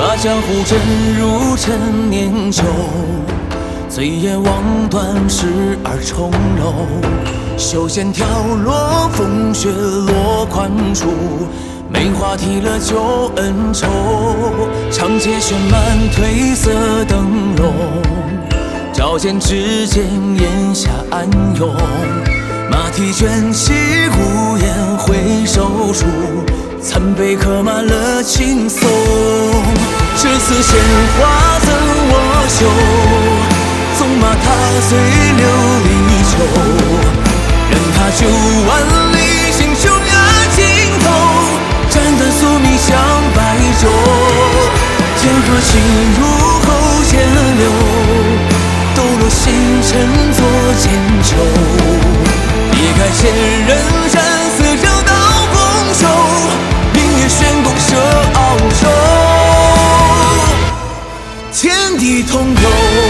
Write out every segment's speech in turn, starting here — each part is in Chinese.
把江湖沉入陈年酒，醉眼望断时而重楼。袖线挑落，风雪落宽处，梅花提了旧恩仇。长街绚烂褪色灯笼，照见指尖檐下暗涌。马蹄卷起孤雁回首处，残碑刻满了青松。这次鲜花赠我绣，纵马踏碎琉璃球。任他9万里，行匈牙尽头，斩断宿命向白昼。天河心如后涧流，抖落星辰作剑愁。离开前人战死，绕道拱手，明月悬弓射鳌首，天地同游。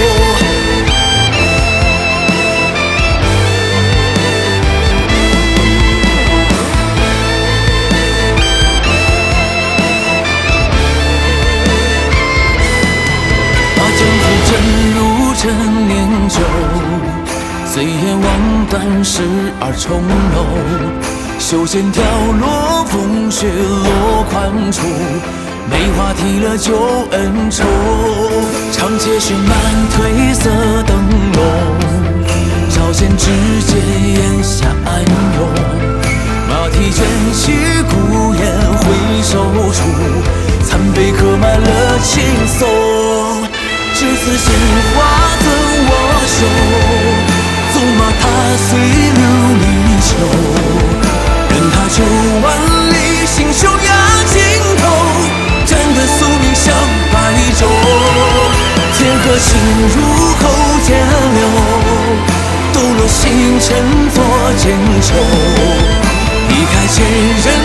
陈年酒，醉眼望断时而重楼。袖线挑落，风雪落宽处，梅花提了旧恩仇。长街绚烂褪色灯笼，照见指尖檐下暗涌。马蹄卷起孤雁回首处，残碑刻满了青松。这次鲜花赠我绣，纵马踏碎琉璃球。任他9万里，行匈牙尽头，斩断宿命向白昼。天河心如后涧流，抖落星辰作剑愁。离开前人